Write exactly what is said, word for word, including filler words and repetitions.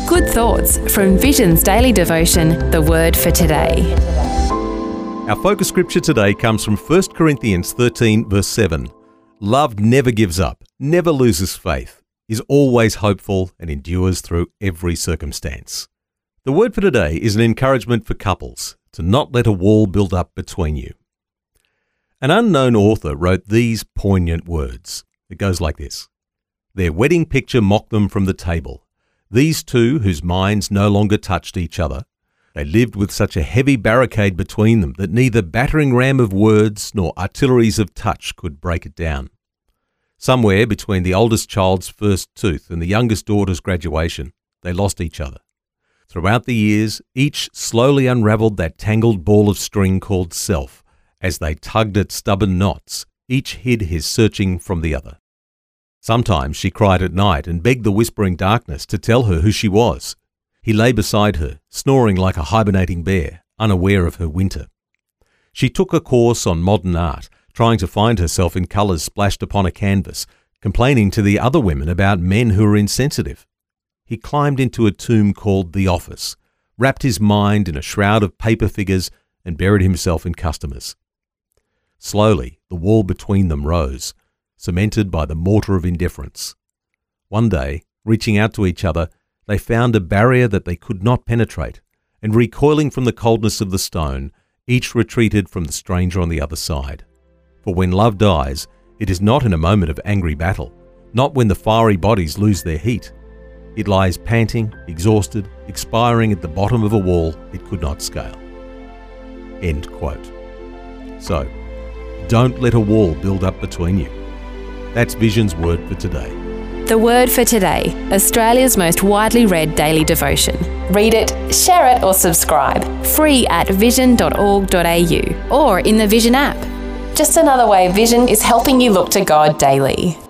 Good thoughts from Vision's daily devotion, The Word for Today. Our focus scripture today comes from First Corinthians thirteen, verse seven. Love never gives up, never loses faith, is always hopeful, and endures through every circumstance. The word for today is an encouragement for couples to not let a wall build up between you. An unknown author wrote these poignant words. It goes like this. Their wedding picture mocked them from the table. These two, whose minds no longer touched each other, they lived with such a heavy barricade between them that neither battering ram of words nor artilleries of touch could break it down. Somewhere between the oldest child's first tooth and the youngest daughter's graduation, they lost each other. Throughout the years, each slowly unravelled that tangled ball of string called self. As they tugged at stubborn knots, each hid his searching from the other. Sometimes she cried at night and begged the whispering darkness to tell her who she was. He lay beside her, snoring like a hibernating bear, unaware of her winter. She took a course on modern art, trying to find herself in colours splashed upon a canvas, complaining to the other women about men who were insensitive. He climbed into a tomb called the office, wrapped his mind in a shroud of paper figures, and buried himself in customers. Slowly, the wall between them rose, cemented by the mortar of indifference. One day, reaching out to each other, they found a barrier that they could not penetrate, and recoiling from the coldness of the stone, each retreated from the stranger on the other side. For when love dies, it is not in a moment of angry battle, not when the fiery bodies lose their heat. It lies panting, exhausted, expiring at the bottom of a wall it could not scale. End quote. So, don't let a wall build up between you. That's Vision's word for today. The Word for Today, Australia's most widely read daily devotion. Read it, share it or subscribe. Free at vision dot org dot a u or in the Vision app. Just another way Vision is helping you look to God daily.